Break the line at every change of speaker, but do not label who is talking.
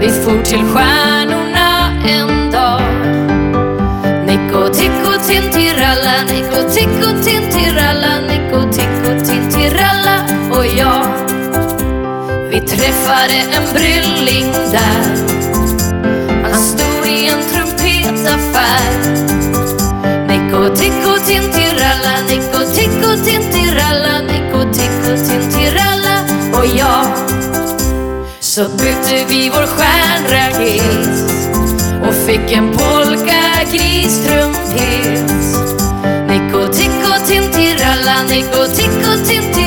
Vi for till stjärnorna en dag. Nico Tico Tintiralla, Nico Tico Tintiralla, Nico Tico Tintiralla och jag. Vi träffade en brylling där. Han stod i en trumpetaffär. Nico Tico Tintiralla, Nico Tico Tintiralla, Nico Tico Tintiralla och jag. Så bytte vi vår stjärnraket och fick en polka-gristrumpet. Nico Tico Tintiralla, Nico Tico Tintiralla,